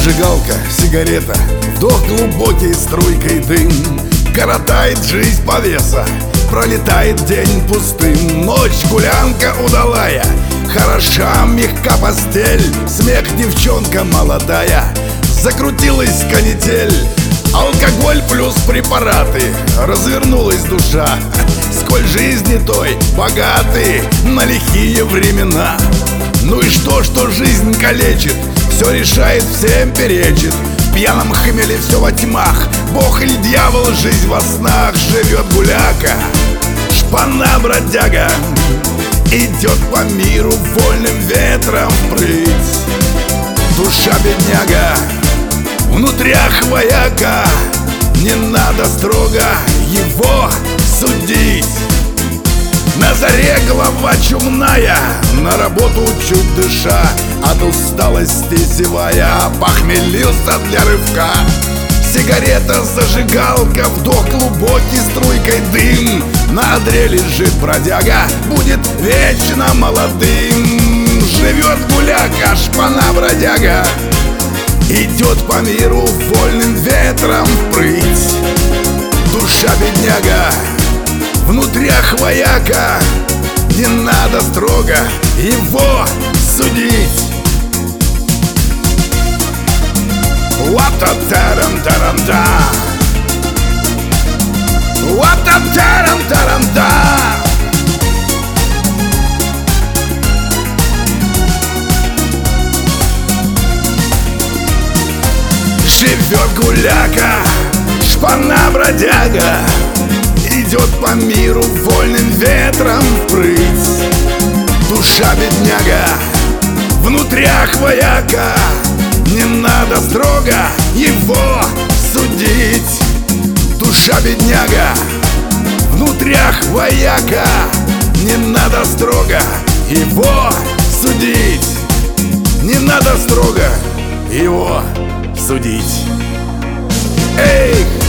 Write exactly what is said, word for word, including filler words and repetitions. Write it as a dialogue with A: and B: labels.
A: Зажигалка, сигарета, вдох глубокий струйкой дым. Коротает жизнь повеса, пролетает день пустым. Ночь гулянка удалая, хороша мягка постель. Смех девчонка молодая, закрутилась канитель. Алкоголь плюс препараты, развернулась душа. Сколь жизни той богаты на лихие времена. Ну и что, что жизнь калечит, все решает, всем перечит. В пьяном хмеле все во тьмах, бог или дьявол, жизнь во снах. Живет гуляка, шпана-бродяга, идет по миру вольным ветром впрыть. Душа бедняга, внутрях вояка, не надо строго его судить. На заре голова чумная, на работу чуть дыша, от усталости зевая, похмелился для рывка. Сигарета, зажигалка, вдох глубокий струйкой дым. На одре лежит бродяга, будет вечно молодым. Живет гуляка, шпана-бродяга, идет по миру вольным ветром впрыть. Душа бедняга, внутрях вояка, не надо строго его судить. Уа-та-тарам-тарам-да, уа-та-тарам-тарам-да. Живет гуляка, шпана-бродяга, идет по миру вольным ветром впрыть. Душа бедняга, внутрях вояка, не надо строго его судить. Душа бедняга, внутрях вояка, не надо строго его судить. Не надо строго его судить. Эй!